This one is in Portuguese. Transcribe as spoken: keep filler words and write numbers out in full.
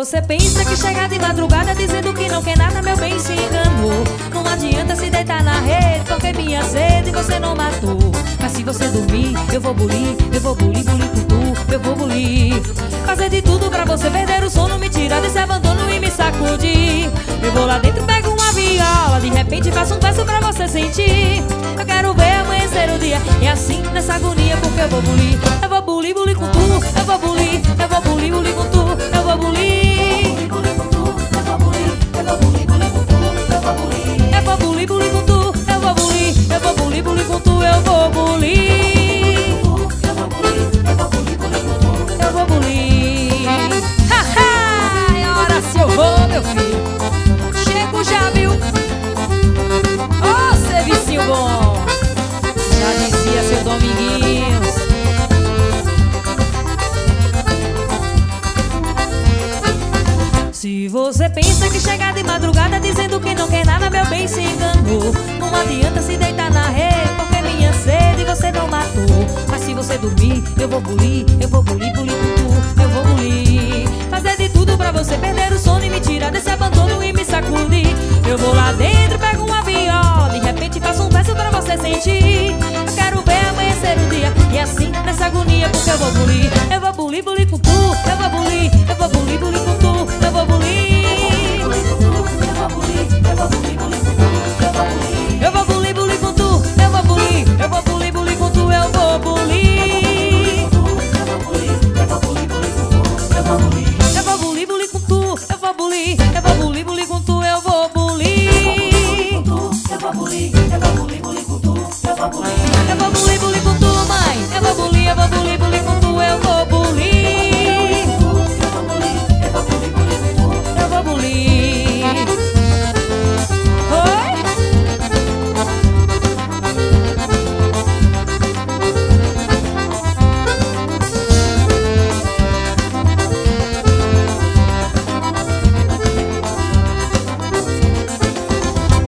você pensa que chega de madrugada dizendo que não quer nada, meu bem, se enganou. Não adianta se deitar na rede, porque minha sede você não matou. Mas se você dormir, eu vou bulir, eu vou bulir, bulir com tu, eu vou bulir. Fazer de tudo pra você perder o sono, me tirar desse abandono e me sacudir. Eu vou lá dentro, pego uma viola, de repente faço um verso pra você sentir. Eu quero ver amanhecer o dia, e assim nessa agonia, porque eu vou bulir. Eu vou bulir, bulir com tu, eu vou bulir, eu vou bulir, bulir com tu, eu vou bulir. Eu vou bulir, bulir com tu, eu vou bulir, eu vou bulir, bulir com tu, eu vou bulir. Eu vou bulir, bulir com tu, eu vou bulir, eu vou bulir, bulir com tu, eu vou bulir. Eu vou bulir, eu vou bulir, bulir com tu, eu vou bulir. Ha ha! É hora se eu vou, meu filho. Chego já, viu? Ô, servicinho bom. Já dizia seu Dominguinhos. Se você pensa que chega de madrugada dizendo que não quer nada, meu bem, se enganou. Não adianta se deitar na rede, porque minha sede você não matou. Mas se você dormir, eu vou bulir, eu vou bulir, bulir com tu, eu vou bulir. Fazer de tudo pra você perder o sono e me tirar desse abandono e me sacudir. Eu vou lá dentro, pego uma viola, de repente faço um verso pra você sentir. Eu quero ver amanhecer o dia, e assim nessa agonia, porque eu vou bulir. Eu vou bulir, bulir com tu, eu vou bulir, eu vou bulir, bulir com tu, eu vou bulir. Eu vou bulir, eu vou bulir, bulir com tu, eu vou bulir. Eu vou bulir, bulir com tu, eu vou bulir, eu vou bulir, bulir com tu, eu vou bulir. Eu vou bulir, eu vou bulir, bulir com tu, eu vou bulir. Eu vou bulir, bulir com tu, eu vou bulir, eu vou bulir, bulir com tu, eu vou bulir. Eu vou bulir, eu vou bulir, bulir com tu, eu vou bulir. Eu vou bulir, bulir com tu, mãe. Eu vou bulir, eu vou bulir, bulir com tu, eu vou